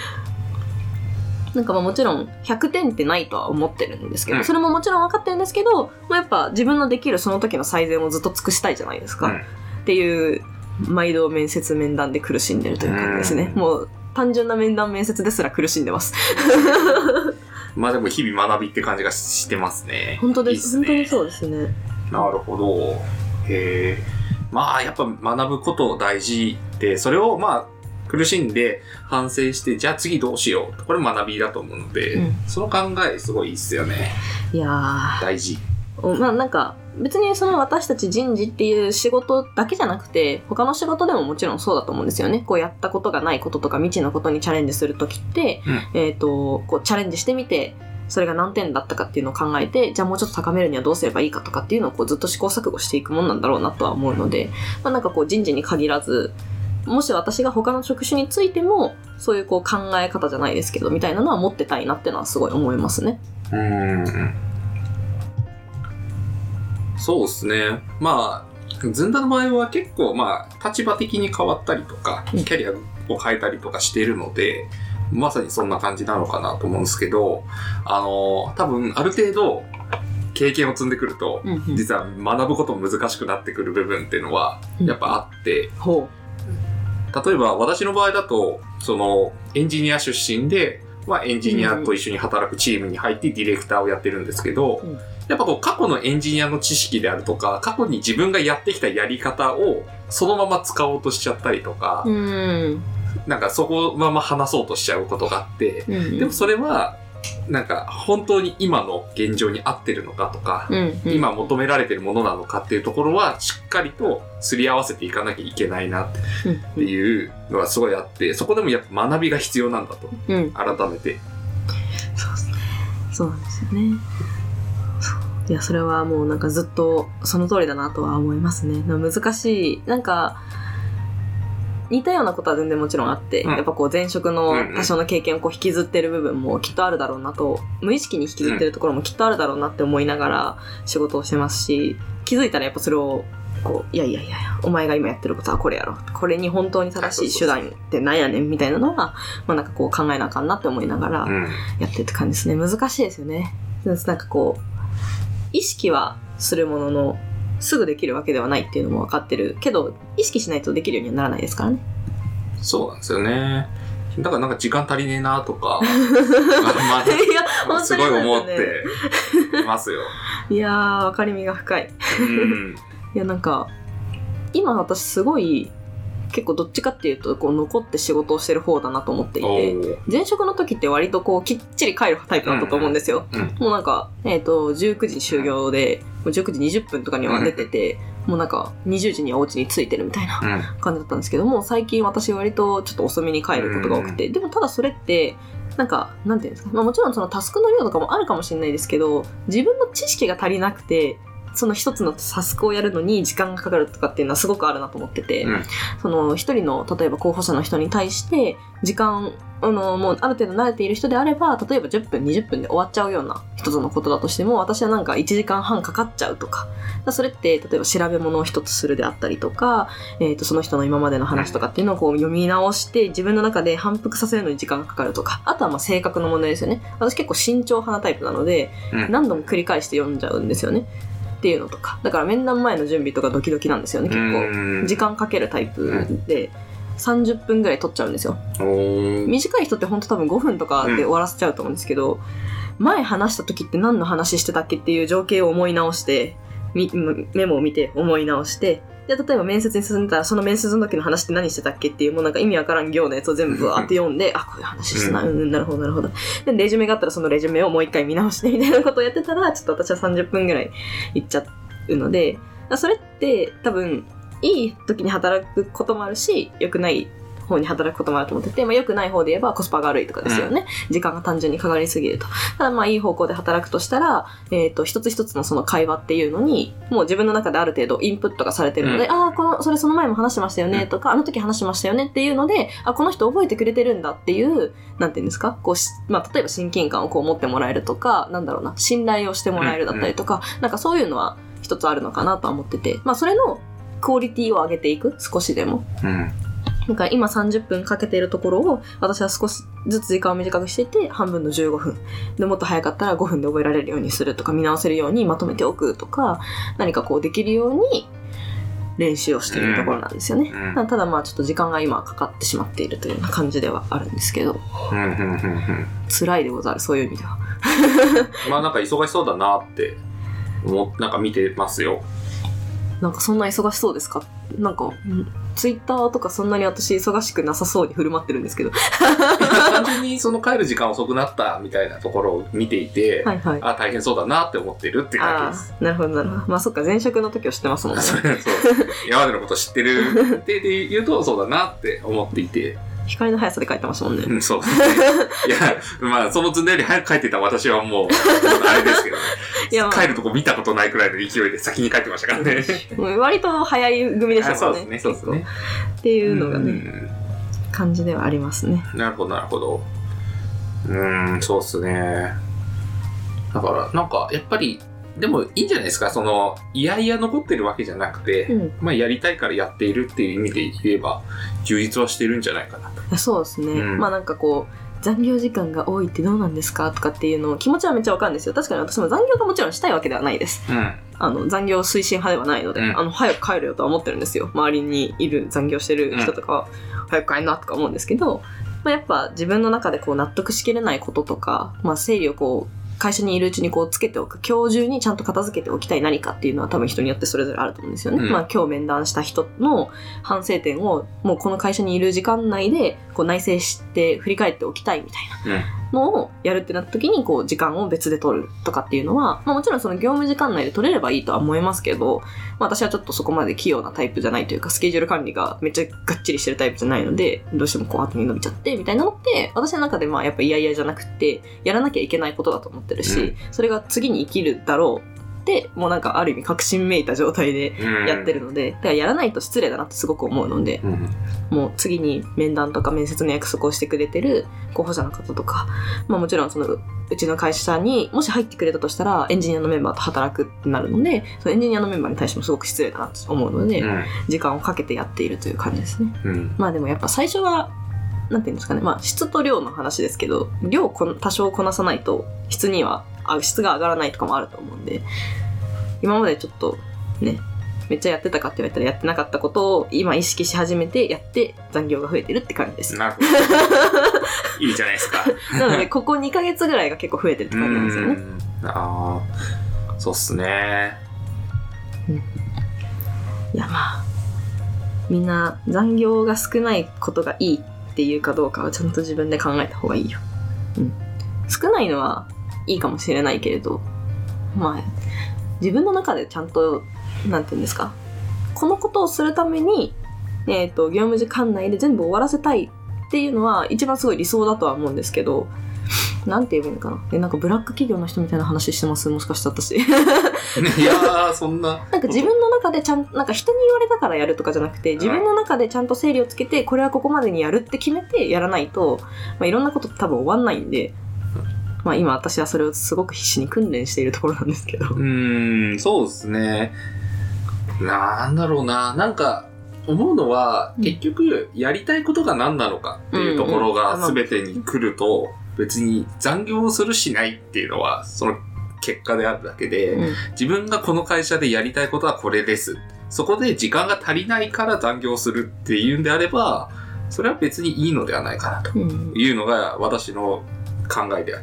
Speaker 1: なんかもちろん100点ってないとは思ってるんですけど、それももちろん分かってるんですけど、やっぱ自分のできるその時の最善をずっと尽くしたいじゃないですか。っていう、毎度面接面談で苦しんでるという感じですね。もう単純な面談面接ですら苦しんでます。
Speaker 2: でも日々学びって感じがしてますね。
Speaker 1: 本当です。本当にそうですね。
Speaker 2: なるほど。やっぱ学ぶこと大事で、それを苦しんで反省して、じゃあ次どうしよう。これ学びだと思うので、その考えすごいいいっすよね。
Speaker 1: いやー。
Speaker 2: 大事。
Speaker 1: なんか、別に私たち人事っていう仕事だけじゃなくて、他の仕事でももちろんそうだと思うんですよね。こうやったことがないこととか未知のことにチャレンジするときって、こうチャレンジしてみて、それが何点だったかっていうのを考えて、じゃあもうちょっと高めるにはどうすればいいかとかっていうのをこうずっと試行錯誤していくもんなんだろうなとは思うので、なんかこう人事に限らず、もし私が他の職種についても、そういうこう考え方じゃないですけど、みたいなのは持ってたいなっていうのはすごい思いますね。
Speaker 2: そうですね。ずんだの場合は結構立場的に変わったりとか、キャリアを変えたりとかしているので、まさにそんな感じなのかなと思うんですけど、多分ある程度経験を積んでくると、実は学ぶことも難しくなってくる部分っていうのはやっぱあって、 例えば私の場合だと、そのエンジニア出身で、エンジニアと一緒に働くチームに入ってディレクターをやってるんですけど、やっぱこう過去のエンジニアの知識であるとか、過去に自分がやってきたやり方をそのまま使おうとしちゃったりとか、なんかそこまま話そうとしちゃうことがあって、でもそれは、なんか本当に今の現状に合ってるのかとか、今求められてるものなのかっていうところはしっかりとすり合わせていかなきゃいけないなっていうのがすごいあって、そこでもやっぱ学びが必要なんだと、改めて。
Speaker 1: そうですね。そうなんですよね。いや、それはもうなんかずっとその通りだなとは思いますね。難しい。なんか、似たようなことは全然もちろんあって、やっぱこう前職の多少の経験をこう引きずってる部分もきっとあるだろうなと、無意識に引きずってるところもきっとあるだろうなって思いながら仕事をしてますし、気づいたらやっぱそれをこう、いや、お前が今やってることはこれやろ。これに本当に正しい手段ってなんやねんみたいなのは、なんかこう考えなあかんなって思いながらやってるって感じですね。難しいですよね。なんかこう、意識はするものの、すぐできるわけではないっていうのも分かってるけど、意識しないとできるようにはならないですからね。
Speaker 2: そうなんですよね。だからなんか時間足りねえなとか、すごい思ってますよ。
Speaker 1: いやー、分かりみが深い。いや、なんか、今私すごい、結構どっちかっていうとこう残って仕事をしてる方だなと思っていて、前職の時って割とこうきっちり帰るタイプだったと思うんですよ。もうなんか、19時終業で、19時20分とかには出てて、もうなんか20時にはお家に着いてるみたいな感じだったんですけども、最近私割とちょっと遅めに帰ることが多くて、でもただそれって、なんか、なんていうんですか、もちろんそのタスクの量とかもあるかもしれないですけど、自分の知識が足りなくて、その一つのタスクをやるのに時間がかかるとかっていうのはすごくあるなと思ってて、その一人の例えば候補者の人に対して時間もうある程度慣れている人であれば、例えば10分20分で終わっちゃうような一つのことだとしても、私はなんか1時間半かかっちゃうとか、それって例えば調べ物を一つするであったりとか、その人の今までの話とかっていうのをこう読み直して自分の中で反復させるのに時間がかかるとか、あとはまあ性格の問題ですよね。私結構慎重派なタイプなので、何度も繰り返して読んじゃうんですよねっていうのとか、だから面談前の準備とかドキドキなんですよね。結構時間かけるタイプで30分ぐらい取っちゃうんですよ。短い人って本当多分5分とかで終わらせちゃうと思うんですけど、前話した時って何の話してたっけっていう情景を思い直して、メモを見て思い直して、で例えば面接に進んでたらその面接の時の話って何してたっけっていう、もうなんか意味わからん行のやつを全部わーって読んで、あ、こういう話してな、なるほどなるほど。でレジュメがあったらそのレジュメをもう一回見直してみたいなことをやってたら、ちょっと私は30分ぐらいいっちゃうので、それって多分いい時に働くこともあるし、良くない方に働くこともあると思ってて、良くない方で言えばコスパが悪いとかですよね。時間が単純にかかりすぎると。ただいい方向で働くとしたら、一つ一つのその会話っていうのに、もう自分の中である程度インプットがされてるので、それその前も話してましたよねとか、あの時話しましたよねっていうので、この人覚えてくれてるんだっていう、なんていうんですか、こう例えば親近感をこう持ってもらえるとか、なんだろうな、信頼をしてもらえるだったりとか、なんかそういうのは一つあるのかなとは思ってて、それのクオリティを上げていく、少しでも。だから今30分かけているところを私は少しずつ時間を短くしていて、半分の15分で、もっと早かったら5分で覚えられるようにするとか、見直せるようにまとめておくとか、何かこうできるように練習をしているところなんですよね。ただちょっと時間が今かかってしまっているというような感じではあるんですけど、辛いでござる、そういう意味では。
Speaker 2: なんか忙しそうだなってなんか見てますよ。
Speaker 1: なんかそんな忙しそうですか？なんかツイッターとかそんなに私忙しくなさそうに振る舞ってるんですけど
Speaker 2: 単純にその帰る時間遅くなったみたいなところを見ていて、大変そうだなって思ってるっていうだけです。
Speaker 1: なるほどなるほど。そっか、前職の時を知ってますもんね。そう
Speaker 2: 今までのこと知ってるって言うとそうだなって思っていて、
Speaker 1: 光の速さで書いてましたもんね。
Speaker 2: そうですね。いや、その図より早く書いてた私はもう、あれですけどね。帰るとこ見たことないくらいの勢いで先に書いてましたからね。
Speaker 1: 割と早い組でしたもんね。
Speaker 2: そうですね。
Speaker 1: っていうのがね、感じではありますね。
Speaker 2: なるほど、なるほど。そうですね。だから、なんか、やっぱり、でもいいんじゃないですか。いやいや残ってるわけじゃなくて、やりたいからやっているっていう意味で言えば、充実はしてるんじゃないかなと。
Speaker 1: そうですね。なんかこう、残業時間が多いってどうなんですかとかっていうのを気持ちはめっちゃわかるんですよ。確かに私も残業がもちろんしたいわけではないです。 残業推進派ではないので、早く帰るよとは思ってるんですよ。周りにいる残業してる人とかは、早く帰んなとか思うんですけど、やっぱ自分の中でこう納得しきれないこととか、整理をこう、会社にいるうちにこうつけておく、今日中にちゃんと片付けておきたい何かっていうのは多分人によってそれぞれあると思うんですよね。今日面談した人の反省点をもうこの会社にいる時間内でこう内省して振り返っておきたいみたいなのをやるってなった時にこう時間を別で取るとかっていうのは、もちろんその業務時間内で取れればいいとは思いますけど、私はちょっとそこまで器用なタイプじゃないというか、スケジュール管理がめっちゃがっちりしてるタイプじゃないので、どうしてもこう後に伸びちゃってみたいなのって私の中でやっぱ嫌々じゃなくてやらなきゃいけないことだと思ってるし、それが次に生きるだろうってもうなんかある意味確信めいた状態でやってるので、だからやらないと失礼だなってすごく思うので、もう次に面談とか面接の約束をしてくれてる候補者の方とか、もちろんそのうちの会社にもし入ってくれたとしたらエンジニアのメンバーと働くってなるので、そのエンジニアのメンバーに対してもすごく失礼だなと思うので、時間をかけてやっているという感じですね。でもやっぱ最初はなんていうんですかね、質と量の話ですけど、量を多少こなさないと質が上がらないとかもあると思うんで、今までちょっとね、めっちゃやってたかって言われたらやってなかったことを今意識し始めてやって残業が増えてるって感じです。
Speaker 2: なるほど。いいじゃないですか。
Speaker 1: なのでここ2ヶ月ぐらいが結構増えてるって感じなんですよね。
Speaker 2: そうっすね。
Speaker 1: いやみんな残業が少ないことがいいっていうかどうかはちゃんと自分で考えた方がいいよ。少ないのはいいかもしれないけれど、自分の中でちゃんとなんていうんですか、このことをするために業務時間内で全部終わらせたいっていうのは一番すごい理想だとは思うんですけど、なんて言えばいいのかな。なんかブラック企業の人みたいな話してます、もしかして私。い
Speaker 2: やー、そんな。
Speaker 1: なんか自分の中でなんか人に言われたからやるとかじゃなくて、自分の中でちゃんと整理をつけて、これはここまでにやるって決めてやらないと、いろんなことって多分終わんないんで、今私はそれをすごく必死に訓練しているところなんですけど。
Speaker 2: そうですね。なんだろうな。なんか、思うのは、結局、やりたいことが何なのかっていうところが全てに来ると、別に残業をするしないっていうのは、その結果であるだけで、自分がこの会社でやりたいことはこれです。そこで時間が足りないから残業するっていうんであれば、それは別にいいのではないかなというのが私の考えであって、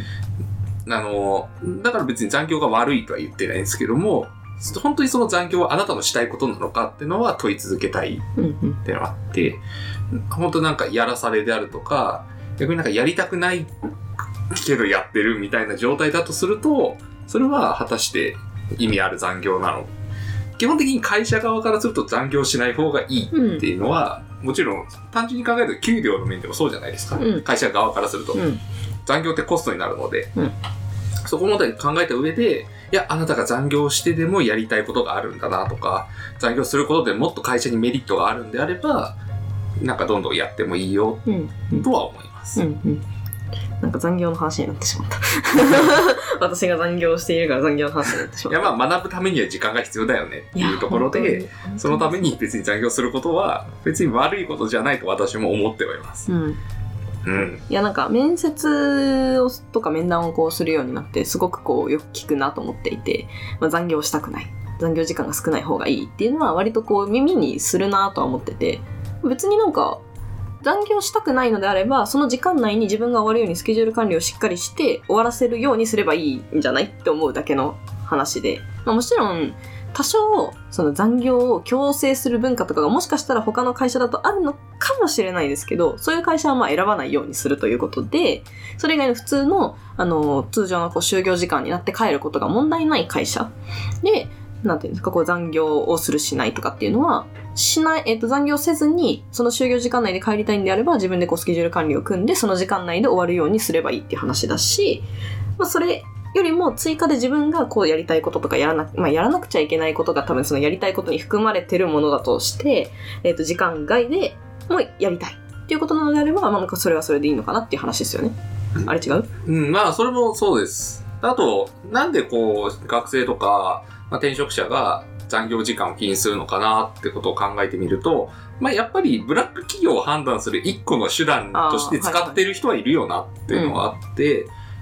Speaker 2: だから別に残業が悪いとは言ってないんですけども、本当にその残業はあなたのしたいことなのかっていうのは問い続けたいっていうのがあって、本当なんかやらされであるとか、逆になんかやりたくないけどやってるみたいな状態だとすると、それは果たして意味ある残業なの？基本的に会社側からすると残業しない方がいいっていうのは、もちろん単純に考えると給料の面でもそうじゃないですか。会社側からすると。残業ってコストになるので、そこまで考えた上で、いや、あなたが残業してでもやりたいことがあるんだなとか、残業することでもっと会社にメリットがあるんであれば、なんかどんどんやってもいいよ、とは思います。
Speaker 1: なんか残業の話になってしまった。私が残業しているから残業の話になってしまった。
Speaker 2: いや、学ぶためには時間が必要だよねっていうところで、そのために別に残業することは別に悪いことじゃないと私も思ってはいます。いや、なんか面接とか面談をこうするようになってすごくこうよく聞くなと思っていて、残業したくない、残業時間が少ない方がいいっていうのは割とこう耳にするなとは思ってて、別になんか残業したくないのであればその時間内に自分が終わるようにスケジュール管理をしっかりして終わらせるようにすればいいんじゃないって思うだけの話で、もちろん多少その残業を強制する文化とかがもしかしたら他の会社だとあるのかもしれないですけど、そういう会社は選ばないようにするということで、それ以外の普通の通常のこう就業時間になって帰ることが問題ない会社で、なんていうんですか、こう残業をするしないとかっていうのはしない、残業せずにその就業時間内で帰りたいんであれば自分でこうスケジュール管理を組んでその時間内で終わるようにすればいいっていう話だし、それよりも追加で自分がこうやりたいこととかやらなくちゃいけないことが多分そのやりたいことに含まれてるものだとして、時間外でもうやりたいっていうことなのであれば、なんかそれはそれでいいのかなっていう話ですよね。あれ違う？ それもそうです。あと、なんでこう学生とか、転職者が残業時間を気にするのかなってことを考えてみると、やっぱりブラック企業を判断する一個の手段として使ってる人はいるよなっていうのがあって、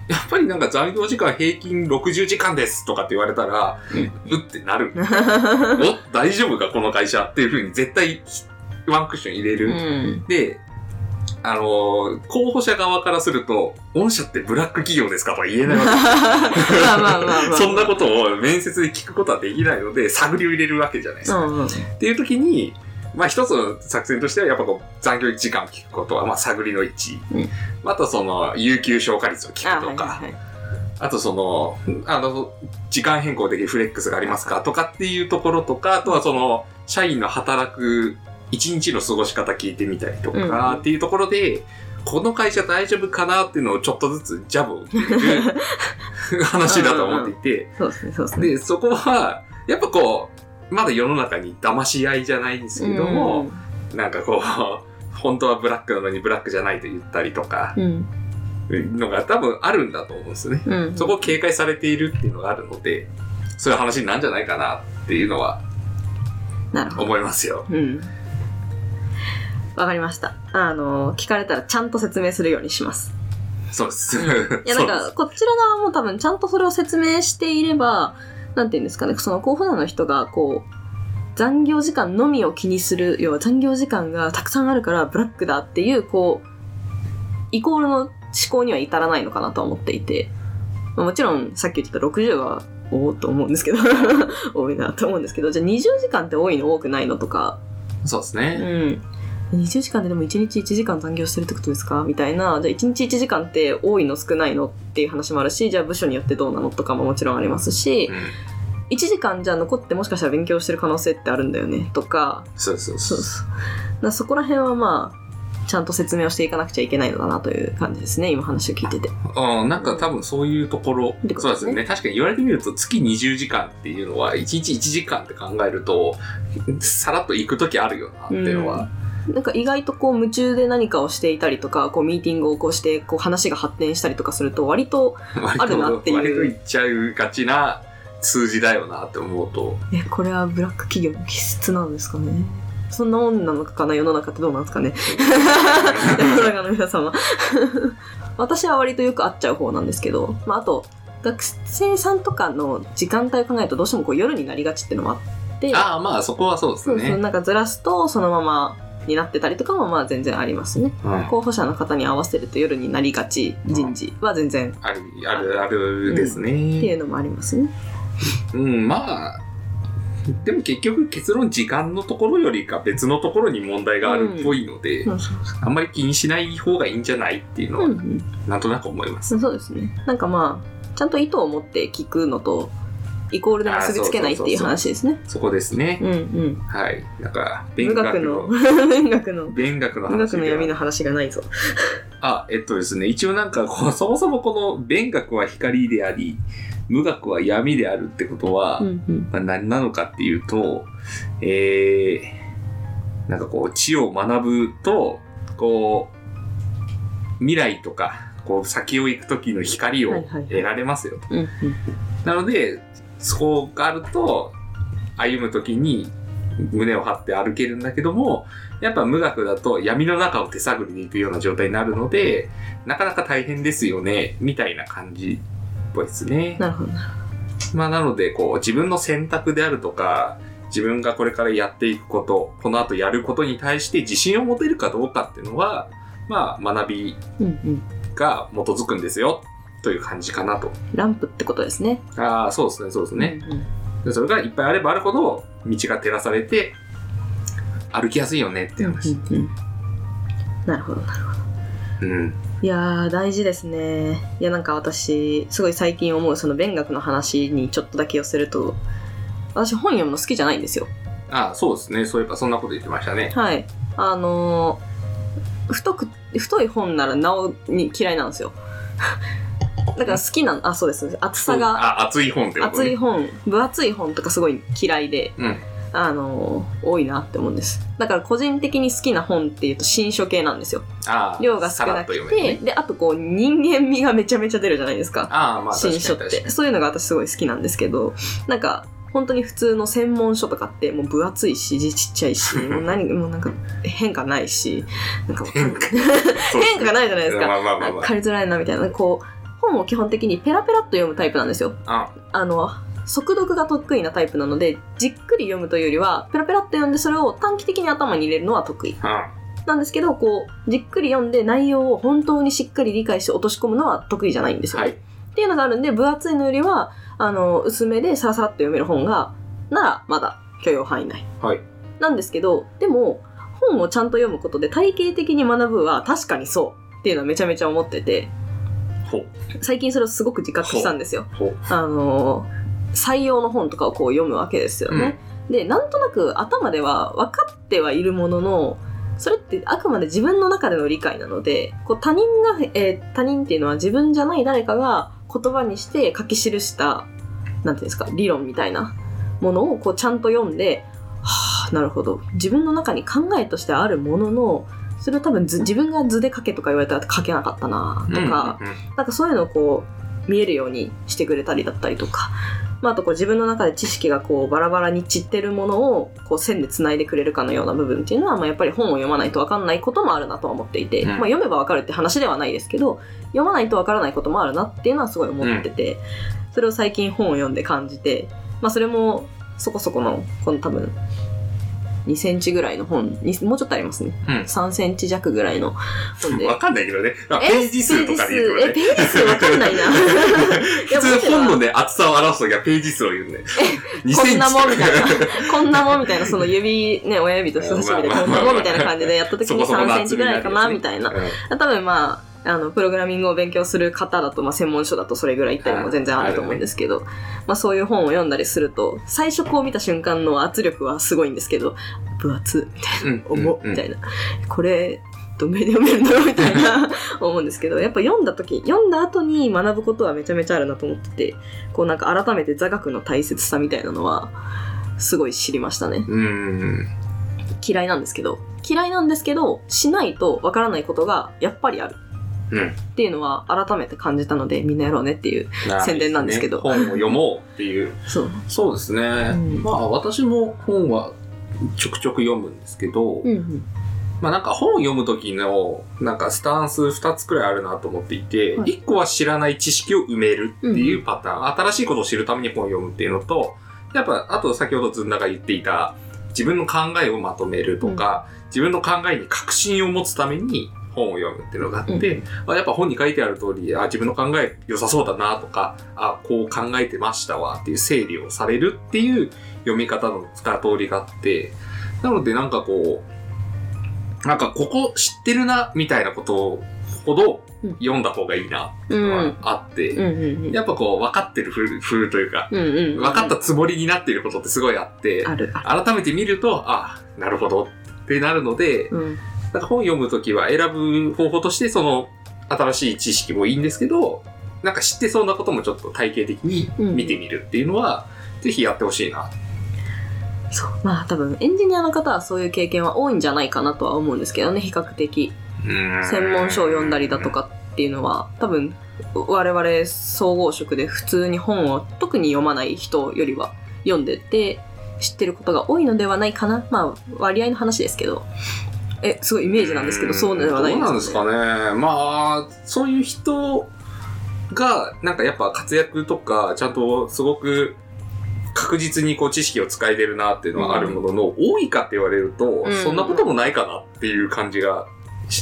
Speaker 2: やっぱりなんか残業時間平均60時間ですとかって言われたら、うってなる。お、大丈夫かこの会社っていう風に絶対ワンクッション入れる。で、候補者側からすると、御社ってブラック企業ですかとは言えないわけです。そんなことを面接で聞くことはできないので、探りを入れるわけじゃないですか。っていう時に、まあ一つの作戦としてはやっぱこう残業時間を聞くことはまあ探りの1、あとその有給消化率を聞くとか、あとその時間変更できるフレックスがありますかとかっていうところとか、あとはその社員の働く一日の過ごし方聞いてみたりとかっていうところで、この会社大丈夫かなっていうのをちょっとずつジャブを打っていく話だと思っていて、でそこはやっぱこうまだ世の中に騙し合いじゃないんですけども、なんかこう、本当はブラックなのにブラックじゃないと言ったりとか、のが多分あるんだと思うんですね。そこを警戒されているっていうのがあるので、そういう話になるんじゃないかなっていうのは、思いますよ。
Speaker 1: わかりました。聞かれたらちゃんと説明するようにします。
Speaker 2: そうです。
Speaker 1: いやなんか、こちら側も多分ちゃんとそれを説明していれば、なんていうんですかね、その候補者の人がこう残業時間のみを気にする、要は残業時間がたくさんあるからブラックだっていうこうイコールの思考には至らないのかなと思っていて、もちろんさっき言ってた60はおーと思うんですけど多いなと思うんですけど、じゃあ20時間って多いの多くないのとか、
Speaker 2: そうですね。
Speaker 1: 20時間ででも1日1時間残業してるってことですかみたいな、じゃあ1日1時間って多いの少ないのっていう話もあるし、じゃあ部署によってどうなのとかももちろんありますし、1時間じゃあ残ってもしかしたら勉強してる可能性ってあるんだよねとか、そこら辺はまあちゃんと説明をしていかなくちゃいけないのだなという感じですね、今話を聞いてて。
Speaker 2: なんか多分そういうところ、そうですね。確かに言われてみると月20時間っていうのは1日1時間って考えるとさらっと行くときあるよなっていうのは、
Speaker 1: なんか意外とこう夢中で何かをしていたりとか、こうミーティングをこうしてこう話が発展したりとかすると割とあるなっていう。
Speaker 2: 割といっちゃうがちな数字だよなって思うと。
Speaker 1: これはブラック企業の気質なんですかね。そんなもんなのかな、世の中ってどうなんですかね。世の中の皆様。私は割とよく会っちゃう方なんですけど、あと学生さんとかの時間帯を考えるとどうしてもこう夜になりがちっていうのもあって。
Speaker 2: まあそこはそうですね。
Speaker 1: なんかずらすとそのままになってたりとかもまあ全然ありますね、候補者の方に合わせると夜になりがち人事は全然
Speaker 2: あるですね、って
Speaker 1: いうのもありますね。
Speaker 2: まあでも結局結論時間のところよりか別のところに問題があるっぽいので、あんまり気にしない方がいいんじゃないっていうのはなんとなく思います。
Speaker 1: そうですね。なんかまあちゃんと意図を持って聞くのとイコールで結びつけないっていう話ですね。
Speaker 2: そこですね。はい。なんか
Speaker 1: 文学の闇の話がないぞ。
Speaker 2: ですね。一応なんかそもそもこの勉学は光であり、無学は闇であるってことは、何なのかっていうと、なんかこう知を学ぶとこう未来とかこう先を行く時の光を得られますよ。なのでそこがあると歩む時に胸を張って歩けるんだけども、やっぱ無学だと闇の中を手探りで行くような状態になるので、なかなか大変ですよねみたいな感じっぽいですね。
Speaker 1: なるほど。
Speaker 2: なのでこう自分の選択であるとか、自分がこれからやっていくこと、この後やることに対して自信を持てるかどうかっていうのは、学びが基づくんですよという感じかなと。
Speaker 1: ランプってことですね。
Speaker 2: そうですね。でそれがいっぱいあればあるほど道が照らされて歩きやすいよねっていう話。
Speaker 1: なるほど。いやー大事ですね。いやなんか私すごい最近思うその勉学の話にちょっとだけ寄せると、私本読むの好きじゃないんですよ。
Speaker 2: そうですね。そういえばそんなこと言ってましたね。
Speaker 1: はい。太い本ならなおに嫌いなんですよ。だから好きなそうです。厚さが
Speaker 2: 厚い本ってことね。
Speaker 1: 厚い本、分厚い本とかすごい嫌いで、多いなって思うんです。だから個人的に好きな本っていうと新書系なんですよ。量が少なくて、であとこう人間味がめちゃめちゃ出るじゃないですか。新書ってそういうのが私すごい好きなんですけど、なんか本当に普通の専門書とかってもう分厚いし字ちっちゃいしもうなんか変化ないし、なんか変化がないじゃないですか。借りづらいなみたいな、こう本を基本的にペラペラっと読むタイプなんですよ。速読が得意なタイプなので、じっくり読むというよりは、ペラペラっと読んでそれを短期的に頭に入れるのは得意。なんですけど、こう、じっくり読んで内容を本当にしっかり理解して落とし込むのは得意じゃないんですよ、ね。っていうのがあるんで、分厚いのよりは、薄めでサラサラっと読める本なら、まだ許容範囲内。なんですけど、でも、本をちゃんと読むことで体系的に学ぶは確かにそうっていうのはめちゃめちゃ思ってて、最近それをすごく自覚したんですよ。採用の本とかをこう読むわけですよね。で、なんとなく頭では分かってはいるものの、それってあくまで自分の中での理解なので、こう他人っていうのは自分じゃない誰かが言葉にして書き記した、なんていうんですか、理論みたいなものをこうちゃんと読んで、はぁ、なるほど。自分の中に考えとしてあるものの、それを多分自分が図で書けとか言われたら書けなかったなとか、なんかそういうのをこう見えるようにしてくれたりだったりとか、あとこう自分の中で知識がこうバラバラに散ってるものをこう線で繋いでくれるかのような部分っていうのは、やっぱり本を読まないと分かんないこともあるなとは思っていて、読めば分かるって話ではないですけど、読まないと分からないこともあるなっていうのはすごい思ってて、それを最近本を読んで感じて、それもそこそこのこの多分2センチぐらいの本、もうちょっとありますね。3センチ弱ぐらいの本で。
Speaker 2: わかんないけどね。ページ数とかで言うとね。
Speaker 1: ページ数わかんないな。
Speaker 2: 普通本のね、厚さを表すときはページ数を言うんで。2センチ。
Speaker 1: こんなもんみたいな。こんなもんみたいな、その指、ね、親指と人差し指でこんなもんみたいな感じでやったときに3センチぐらいかな、みたいな。多分プログラミングを勉強する方だと、専門書だとそれぐらいいったりも全然あると思うんですけど、そういう本を読んだりすると、最初こう見た瞬間の圧力はすごいんですけど、分厚みたいな、重みたいな、これ、どんぐらいで読めるんだろうみたいな思うんですけど、やっぱ読んだ後に学ぶことはめちゃめちゃあるなと思ってて、こうなんか改めて座学の大切さみたいなのは、すごい知りましたね。嫌いなんですけど、しないとわからないことがやっぱりある。っていうのは改めて感じたので、みんなやろうねっていう宣伝なんですけど、
Speaker 2: 本を読もうっていうそうですね、私も本はちょくちょく読むんですけど、なんか本を読む時のなんかスタンス2つくらいあるなと思っていて、1個は知らない知識を埋めるっていうパターン、新しいことを知るために本を読むっていうのと、やっぱあと先ほどずんだが言っていた自分の考えをまとめるとか、自分の考えに確信を持つために本を読むっていうのがあって、やっぱ本に書いてある通り、自分の考え良さそうだなとか、こう考えてましたわっていう整理をされるっていう読み方の2通りがあって、なのでなんかここ知ってるなみたいなことほど読んだ方がいいなっていうのはあって、やっぱこう分かってる風というか、分かったつもりになっていることってすごいあって、改めて見ると、なるほどってなるので、なんか本読むときは選ぶ方法としてその新しい知識もいいんですけど、なんか知ってそうなこともちょっと体系的に見てみるっていうのは、ぜひやってほしいな。
Speaker 1: そう。多分エンジニアの方はそういう経験は多いんじゃないかなとは思うんですけどね、比較的。専門書を読んだりだとかっていうのは、多分我々総合職で普通に本を特に読まない人よりは読んでて知ってることが多いのではないかな。割合の話ですけど。すごいイメージなんですけど、そうではないんですかね。
Speaker 2: どうなんですかね。そういう人が、なんかやっぱ活躍とか、ちゃんとすごく確実にこう知識を使えてるなっていうのはあるものの、多いかって言われると、そんなこともないかなっていう感じがして。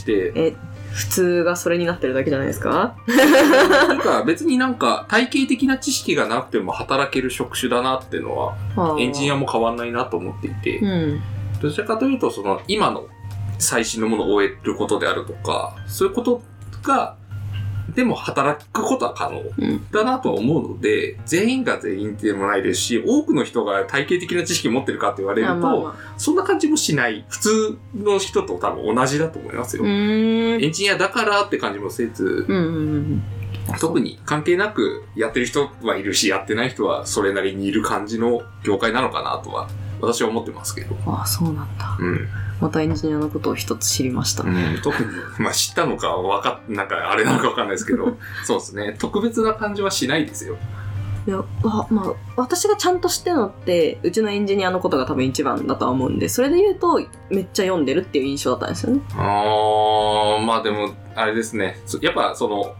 Speaker 1: 普通がそれになってるだけじゃないですか？
Speaker 2: なんか別になんか体系的な知識がなくても働ける職種だなっていうのは、エンジニアも変わんないなと思っていて、どちらかというとその今の最新のものを終えることであるとか、そういうことが、でも働くことは可能だなとは思うので、全員が全員でもないですし、多くの人が体系的な知識を持ってるかって言われると、そんな感じもしない。普通の人と多分同じだと思いますよ。エンジニアだからって感じもせず、特に関係なくやってる人はいるし、やってない人はそれなりにいる感じの業界なのかなとは、私は思ってますけど。
Speaker 1: そうなんだ。またエンジニアのことを一つ知りました。
Speaker 2: 特に、知ったのかなんかあれなのかわかんないですけど、そうですね。特別な感じはしないですよ。
Speaker 1: いや、私がちゃんと知ってるのって、うちのエンジニアのことが多分一番だとは思うんで、それで言うと、めっちゃ読んでるっていう印象だったんですよね。
Speaker 2: でも、あれですね。やっぱ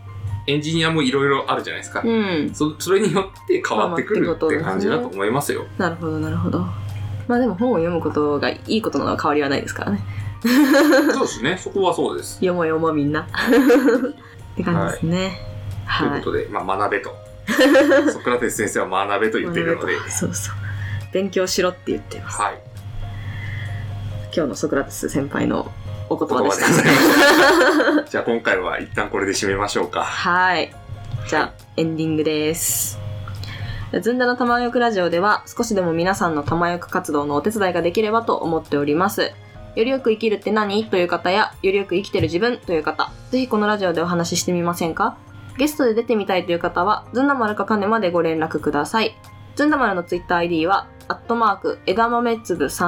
Speaker 2: エンジニアもいろいろあるじゃないですか。
Speaker 1: うん。
Speaker 2: それによって変わってくるって感じだと思いますよ。
Speaker 1: なるほど、なるほど。まあでも本を読むことがいいことなのは変わりはないですからね。
Speaker 2: そうですね。そこはそうです。
Speaker 1: 読もう読もうみんな。って感じですね。
Speaker 2: はい。ということで、まあ学べと。ソクラテス先生は学べと言っているので。
Speaker 1: そうそう。勉強しろって言っています。
Speaker 2: はい。
Speaker 1: 今日のソクラテス先輩のお言葉でした。
Speaker 2: じゃあ今回は一旦これで締めましょうか。
Speaker 1: はい。じゃあ、エンディングです。ずんだの玉浴ラジオでは少しでも皆さんの玉浴活動のお手伝いができればと思っております。よりよく生きるって何という方や、よりよく生きてる自分という方、ぜひこのラジオでお話ししてみませんか？ゲストで出てみたいという方は、ずんだ丸かかねまでご連絡ください。ずんだ丸のツイッター ID は、枝豆つぶ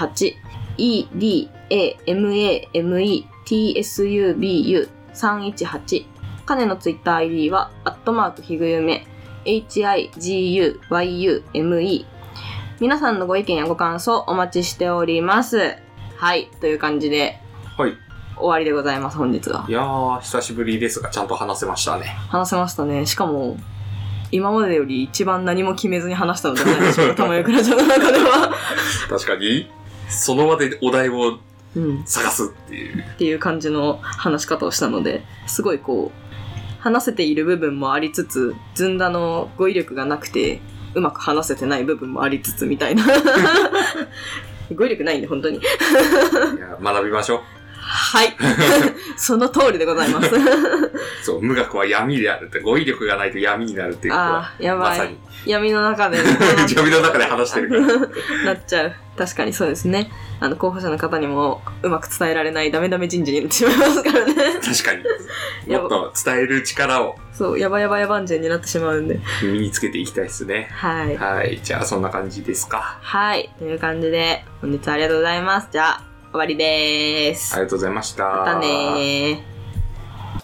Speaker 1: 318、EDAMAMETSUBU318。かねのツイッター ID は、ひぐゆめ、HIGUYUME。皆さんのご意見やご感想お待ちしております。はい、という感じで、
Speaker 2: はい。
Speaker 1: 終わりでございます、本日は。
Speaker 2: いやー、久しぶりですが、ちゃんと話せましたね。
Speaker 1: 話せましたね。しかも、今までより一番何も決めずに話したのじゃないでしょうか、玉浴ラジオの中では。
Speaker 2: 確かに、その場でお題を探すっていう。
Speaker 1: っていう感じの話し方をしたので、すごいこう、話せている部分もありつつ、ずんだの語彙力がなくて、うまく話せてない部分もありつつみたいな。語彙力ないんで、本当に。い
Speaker 2: や、学びましょう。
Speaker 1: はい。その通りでございます。
Speaker 2: そう、無学は闇であるって、語彙力がないと闇になるっていうことは。
Speaker 1: ああ、やばい。
Speaker 2: まさに。
Speaker 1: 闇の中で。
Speaker 2: 闇の中で話してるから。
Speaker 1: なっちゃう。確かにそうですね。候補者の方にもうまく伝えられないダメダメ人事になってしまいますからね。
Speaker 2: 確かに。もっと伝える力を。
Speaker 1: そう、やばやばやばんじんになってしまうんで。
Speaker 2: 身につけていきたいですね。
Speaker 1: はい。
Speaker 2: はい。じゃあ、そんな感じですか。
Speaker 1: はい。という感じで、本日はありがとうございます。じゃあ、終わりでーす。
Speaker 2: ありがとうございました。
Speaker 1: またねー。